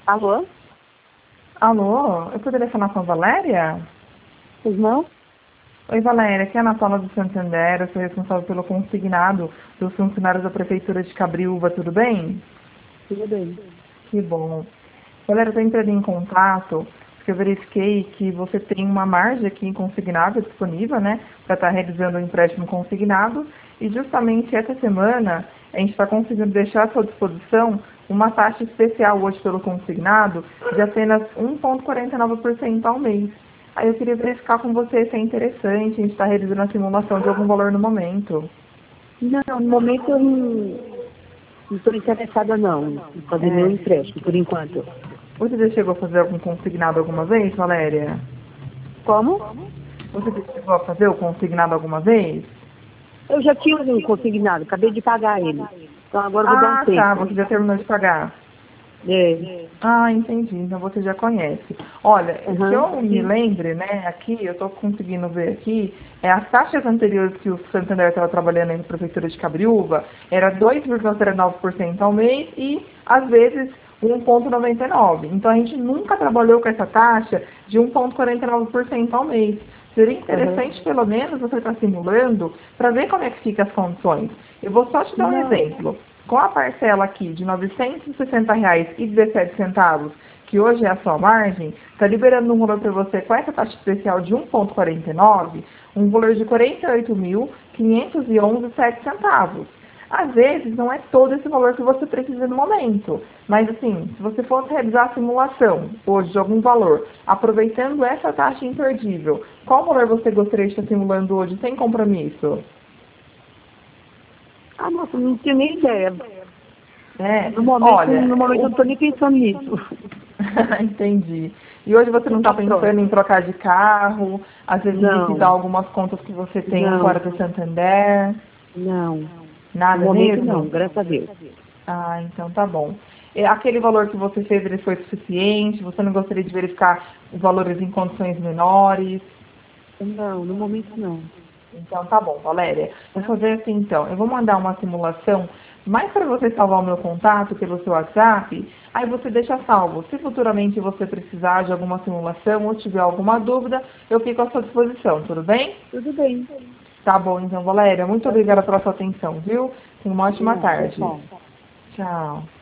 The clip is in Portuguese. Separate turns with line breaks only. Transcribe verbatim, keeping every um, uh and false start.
Alô?
Alô, eu poderia falar com a Valéria?
Pois não?
Oi, Valéria, aqui é a Ana Paula do Santander, eu sou responsável pelo consignado dos funcionários da Prefeitura de Cabriúva, tudo bem?
Tudo bem.
Que bom. Valéria, eu estou entrando em contato porque eu verifiquei que você tem uma margem aqui em consignado disponível, né, para estar realizando o empréstimo consignado, e justamente essa semana a gente está conseguindo deixar à sua disposição uma taxa especial hoje pelo consignado de apenas um vírgula quarenta e nove por cento ao mês. Aí eu queria verificar com você se é interessante a gente estar realizando a simulação de algum valor no momento.
Não, no momento eu não estou interessada não em fazer nenhum
É,
empréstimo, por enquanto.
você já chegou a fazer algum consignado alguma vez, Valéria?
Como?
Você já chegou a fazer o consignado alguma vez?
Eu já tinha um consignado, acabei de pagar ele. Então agora eu vou dar um
Ah, tá,
tempo.
você já terminou de pagar.
É.
Ah, entendi, então você já conhece. Olha, que
Aham,
eu me
sim.
lembre, né, aqui, eu estou conseguindo ver aqui, é, as taxas anteriores que o Santander estava trabalhando aí na Prefeitura de Cabriúva, era dois vírgula zero nove por cento ao mês e, às vezes, um vírgula noventa e nove por cento. Então, a gente nunca trabalhou com essa taxa de um vírgula quarenta e nove por cento ao mês. Seria
Aham.
interessante, pelo menos, você estar simulando para ver como é que fica as condições. Eu vou só te dar um
Não.
exemplo. Com a parcela aqui de novecentos e sessenta reais e dezessete centavos, que hoje é a sua margem, está liberando um valor para você com essa taxa especial de um vírgula quarenta e nove, um valor de quarenta e oito mil, quinhentos e onze vírgula sete centavos. Às vezes, não é todo esse valor que você precisa no momento. Mas, assim, se você fosse realizar a simulação hoje de algum valor, aproveitando essa taxa imperdível, qual valor você gostaria de estar simulando hoje sem compromisso?
Ah, nossa, não tinha nem ideia.
É,
No momento,
olha,
no momento eu não estou
o...
nem pensando nisso.
entendi. E hoje você não está
Tá
pensando
pronto.
em trocar de carro, às vezes em liquidar
Não,
algumas contas que você tem fora
não,
do Santander?
não. No
Nada
momento não,
mesmo?
graças a Deus.
Ah, então tá bom. E aquele valor que você fez, ele foi suficiente? Você não gostaria de verificar os valores em condições menores?
Não, no momento não.
Então tá bom, Valéria. Vou
Tá?
fazer assim então. Eu vou mandar uma simulação, mais para você salvar o meu contato pelo seu WhatsApp, aí você deixa salvo. Se futuramente você precisar de alguma simulação ou tiver alguma dúvida, eu fico à sua disposição, tudo bem?
Tudo bem.
Tá bom, então, Valéria. Muito
Pode
obrigada
deixar.
pela sua atenção, viu? Tenha uma
De
ótima
nada,
tarde.
tchau.
Tchau.